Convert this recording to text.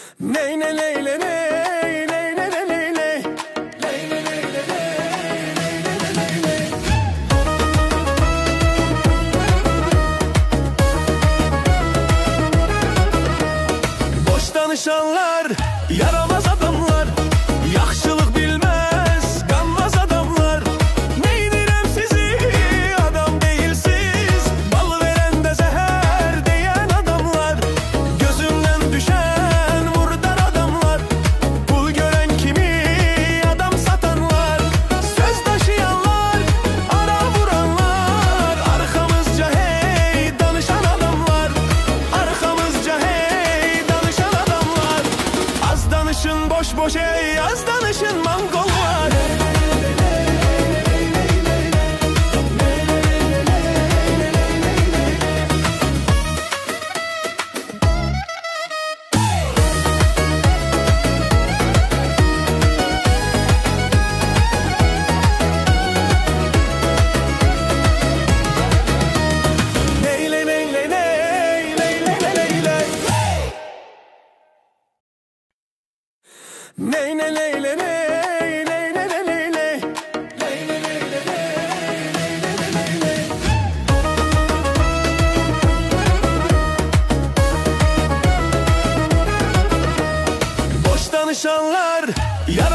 Ney ney ney ney ney ney ney ney ney ney. Boş danışanlar, yaramaz adamlar, yaxşılık bilmez, kanmaz adamlar. Neydirem sizi, adam değilsiz, bal veren de zehir diyen adamlar. Gözümden düşen murdar adamlar, pul gören kimi adam satanlar. Söz taşıyanlar, ara vuranlar, arkamızca hey danışan adamlar. Arkamızca hey danışan adamlar. Az danışın boş boş ey, az danışın mangollar. Ney ney ney ney ney ney ney ney ney ney. Ney ney ney ney ney ney ney ney ney ney. Boş danışanlar,